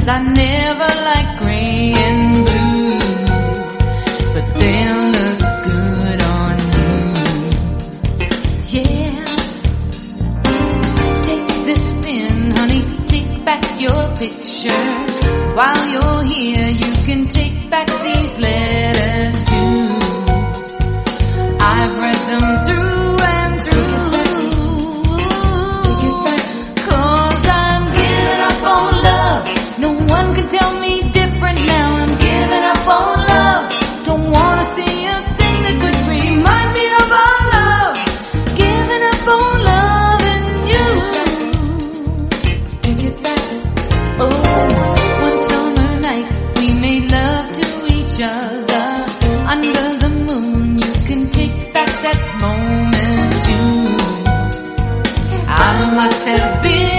I never like gray and blue, but they'll look good on you. Yeah. Take this pen, honey, take back your picture. While you're here, you can take back these letters too. I've read them through and through. Cause I'm giving up on love. No one can tell me different now. I'm giving up on love. Don't wanna see a thing that could remind me of our love. Giving up on love and you. Take it back. Oh, one summer night we made love to each other under the moon. You can take back that moment too. I must have been